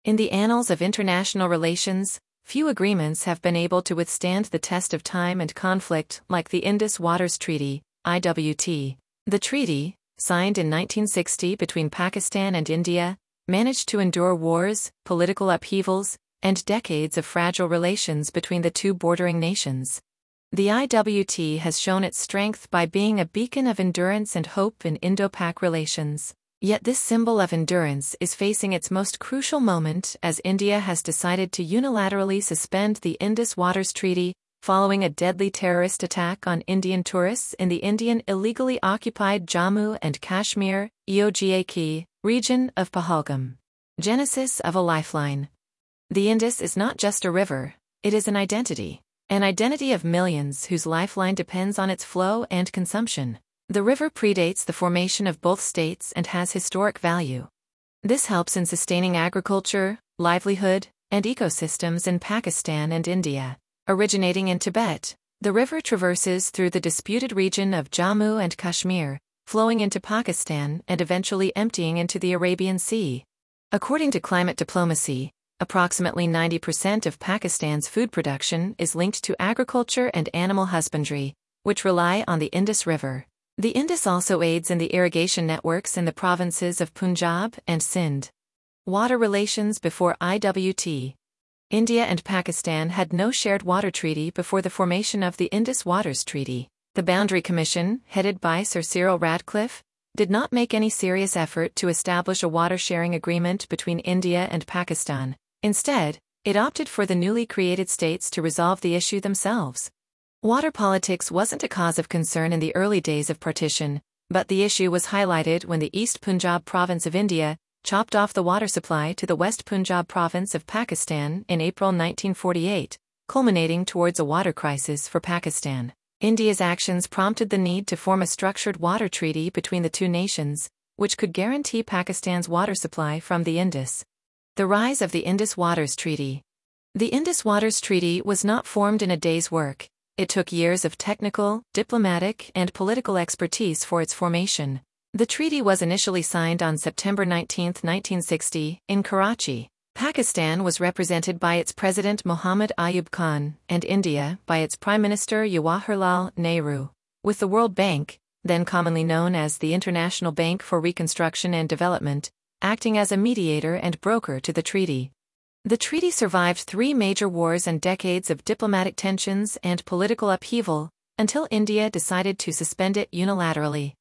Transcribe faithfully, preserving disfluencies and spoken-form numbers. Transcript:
In the annals of international relations, few agreements have been able to withstand the test of time and conflict like the Indus Waters Treaty, I W T. The treaty, signed in nineteen sixty between Pakistan and India, managed to endure wars, political upheavals, and decades of fragile relations between the two bordering nations. The I W T has shown its strength by being a beacon of endurance and hope in Indo-Pak relations. Yet this symbol of endurance is facing its most crucial moment as India has decided to unilaterally suspend the Indus Waters Treaty, following a deadly terrorist attack on Indian tourists in the Indian illegally occupied Jammu and Kashmir, E O G A K, region of Pahalgam. Genesis of a lifeline. The Indus is not just a river, it is an identity. An identity of millions whose lifeline depends on its flow and consumption. The river predates the formation of both states and has historic value. This helps in sustaining agriculture, livelihood, and ecosystems in Pakistan and India. Originating in Tibet, the river traverses through the disputed region of Jammu and Kashmir, flowing into Pakistan and eventually emptying into the Arabian Sea. According to Climate Diplomacy, approximately ninety percent of Pakistan's food production is linked to agriculture and animal husbandry, which rely on the Indus River. The Indus also aids in the irrigation networks in the provinces of Punjab and Sindh. Water relations before I W T. India and Pakistan had no shared water treaty before the formation of the Indus Waters Treaty. The Boundary Commission, headed by Sir Cyril Radcliffe, did not make any serious effort to establish a water-sharing agreement between India and Pakistan. Instead, it opted for the newly created states to resolve the issue themselves. Water politics wasn't a cause of concern in the early days of partition, but the issue was highlighted when the East Punjab province of India chopped off the water supply to the West Punjab province of Pakistan in April nineteen forty-eight, culminating towards a water crisis for Pakistan. India's actions prompted the need to form a structured water treaty between the two nations, which could guarantee Pakistan's water supply from the Indus. The rise of the Indus Waters Treaty. The Indus Waters Treaty was not formed in a day's work. It took years of technical, diplomatic, and political expertise for its formation. The treaty was initially signed on September nineteenth, nineteen sixty, in Karachi. Pakistan was represented by its President Muhammad Ayub Khan, and India by its Prime Minister Jawaharlal Nehru. With the World Bank, then commonly known as the International Bank for Reconstruction and Development, acting as a mediator and broker to the treaty. The treaty survived three major wars and decades of diplomatic tensions and political upheaval, until India decided to suspend it unilaterally.